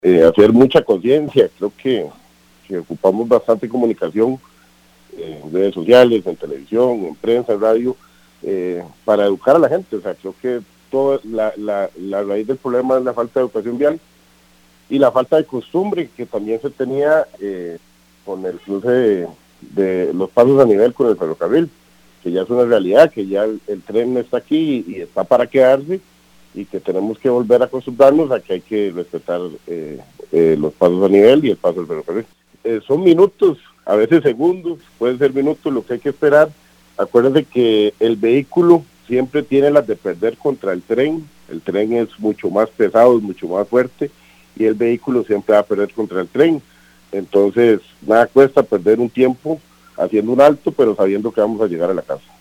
hacer mucha conciencia. Creo que ocupamos bastante comunicación en redes sociales, en televisión, en prensa, en radio, para educar a la gente. O sea, creo que toda la raíz del problema es la falta de educación vial y la falta de costumbre que también se tenía con el cruce de los pasos a nivel con el ferrocarril, que ya es una realidad, que ya el tren está aquí y está para quedarse, y que tenemos que volver a acostumbrarnos a que hay que respetar los pasos a nivel y el paso del ferrocarril. Son minutos, a veces segundos, pueden ser minutos lo que hay que esperar. Acuérdense que el vehículo siempre tiene las de perder contra el tren es mucho más pesado, es mucho más fuerte, y el vehículo siempre va a perder contra el tren. Entonces, nada cuesta perder un tiempo haciendo un alto, pero sabiendo que vamos a llegar a la casa.